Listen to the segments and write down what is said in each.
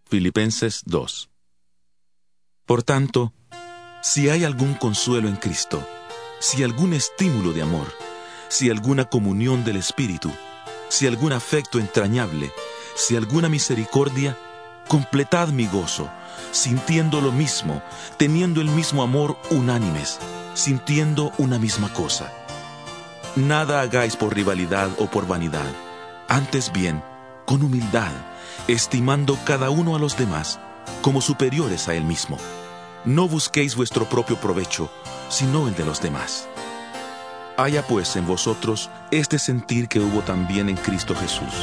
Filipenses 2. Por tanto, si hay algún consuelo en Cristo, si algún estímulo de amor, si alguna comunión del Espíritu, si algún afecto entrañable, si alguna misericordia, completad mi gozo, sintiendo lo mismo, teniendo el mismo amor, unánimes, sintiendo una misma cosa. Nada hagáis por rivalidad o por vanidad, antes bien, con humildad, estimando cada uno a los demás como superiores a él mismo. No busquéis vuestro propio provecho, sino el de los demás. Haya pues en vosotros este sentir que hubo también en Cristo Jesús.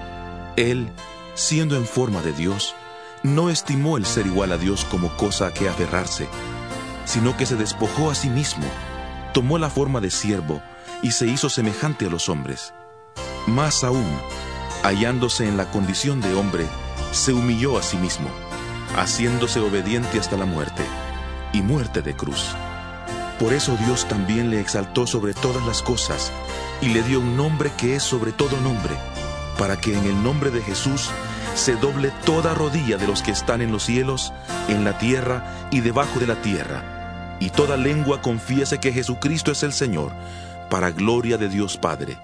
Él, siendo en forma de Dios, no estimó el ser igual a Dios como cosa a que aferrarse, sino que se despojó a sí mismo, tomó la forma de siervo y se hizo semejante a los hombres. Más aún, hallándose en la condición de hombre, se humilló a sí mismo, haciéndose obediente hasta la muerte, y muerte de cruz. Por eso Dios también le exaltó sobre todas las cosas, y le dio un nombre que es sobre todo nombre, para que en el nombre de Jesús se doble toda rodilla de los que están en los cielos, en la tierra y debajo de la tierra, y toda lengua confiese que Jesucristo es el Señor, para gloria de Dios Padre.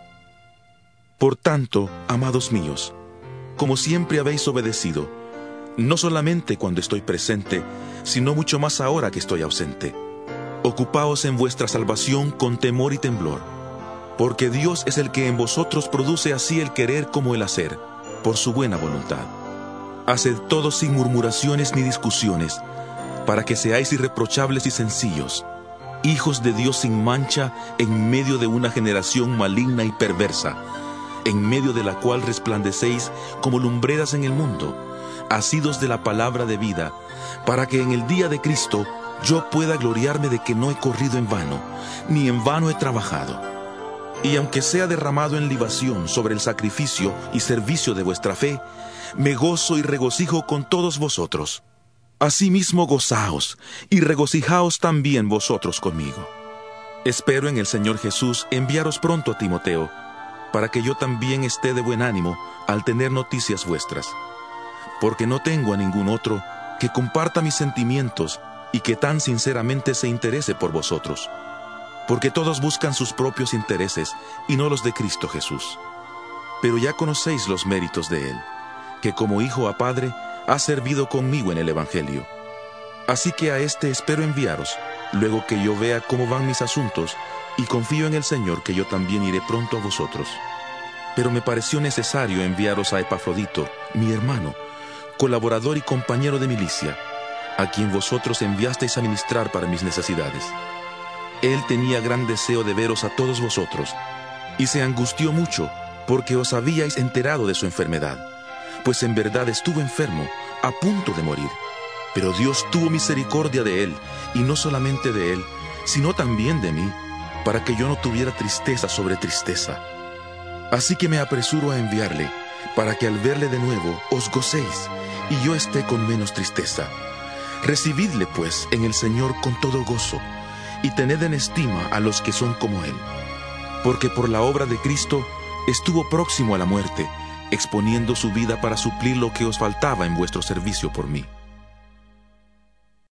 Por tanto, amados míos, como siempre habéis obedecido, no solamente cuando estoy presente, sino mucho más ahora que estoy ausente, ocupaos en vuestra salvación con temor y temblor, porque Dios es el que en vosotros produce así el querer como el hacer, por su buena voluntad. Haced todo sin murmuraciones ni discusiones, para que seáis irreprochables y sencillos, hijos de Dios sin mancha en medio de una generación maligna y perversa, en medio de la cual resplandecéis como lumbreras en el mundo, asidos de la palabra de vida, para que en el día de Cristo yo pueda gloriarme de que no he corrido en vano, ni en vano he trabajado. Y aunque sea derramado en libación sobre el sacrificio y servicio de vuestra fe, me gozo y regocijo con todos vosotros. Asimismo gozaos, y regocijaos también vosotros conmigo. Espero en el Señor Jesús enviaros pronto a Timoteo, para que yo también esté de buen ánimo al tener noticias vuestras, porque no tengo a ningún otro que comparta mis sentimientos y que tan sinceramente se interese por vosotros, porque todos buscan sus propios intereses y no los de Cristo Jesús. Pero ya conocéis los méritos de Él, que como hijo a padre ha servido conmigo en el Evangelio. Así que a este espero enviaros, luego que yo vea cómo van mis asuntos, y confío en el Señor que yo también iré pronto a vosotros. Pero me pareció necesario enviaros a Epafrodito, mi hermano, colaborador y compañero de milicia, a quien vosotros enviasteis a ministrar para mis necesidades. Él tenía gran deseo de veros a todos vosotros, y se angustió mucho, porque os habíais enterado de su enfermedad, pues en verdad estuvo enfermo, a punto de morir. Pero Dios tuvo misericordia de él, y no solamente de él, sino también de mí, para que yo no tuviera tristeza sobre tristeza. Así que me apresuro a enviarle, para que al verle de nuevo os gocéis, y yo esté con menos tristeza. Recibidle, pues, en el Señor con todo gozo, y tened en estima a los que son como él. Porque por la obra de Cristo estuvo próximo a la muerte, exponiendo su vida para suplir lo que os faltaba en vuestro servicio por mí.